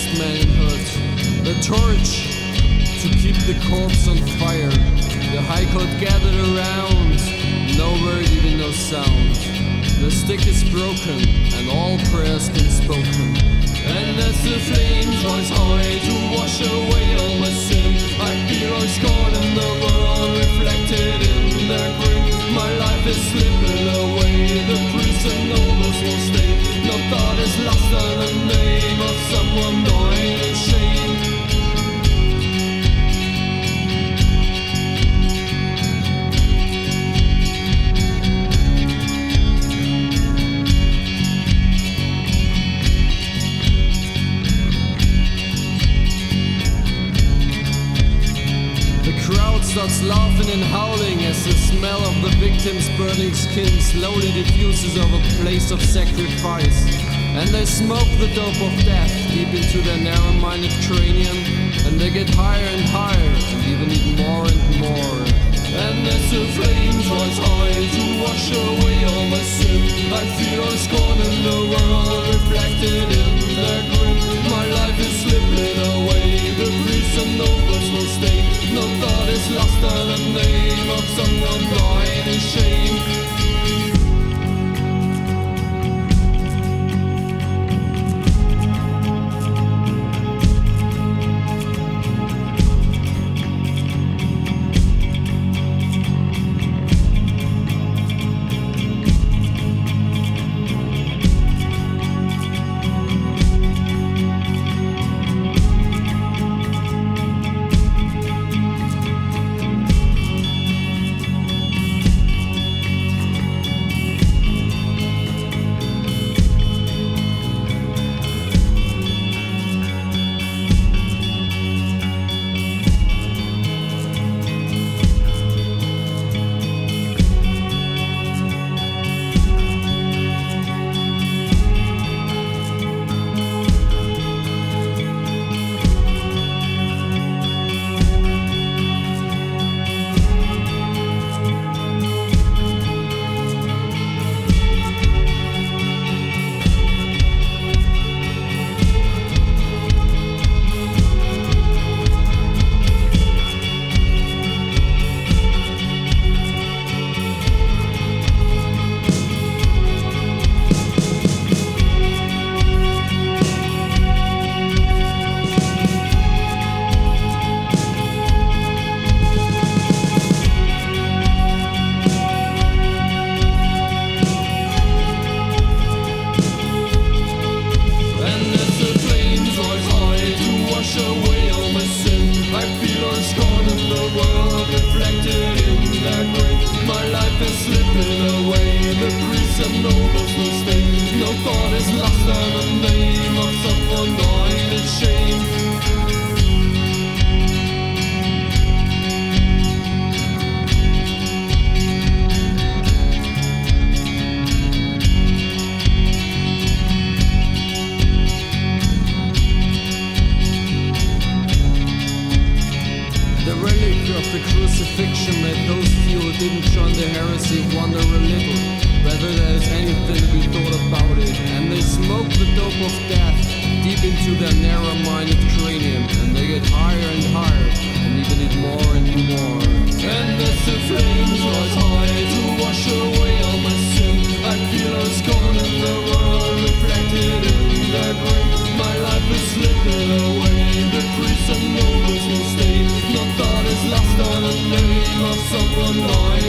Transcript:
last manhood. The torch to keep the corpse on fire. The high court gathered around, no word, even no sound. The stick is broken, and all prayers been spoken. And as the flames rise high to wash away all my sin, I feel I'm scorned in the world, reflected in their grin. My life is slipping away, the priests and nobles will stay. No thought is lost in the name of someone dying in shame. Starts laughing and howling as the smell of the victim's burning skin slowly diffuses over the place of sacrifice. And they smoke the dope of death deep into their narrow-minded cranium, and they get higher and higher and even need more and more. And as the flames rise high to wash away all my sin, I feel I'm scorned in the world, reflected in their grin. My life is slipping away, the priests and nobles will stay. No thought is lost in the name of someone dying in shame. Lost on the name of someone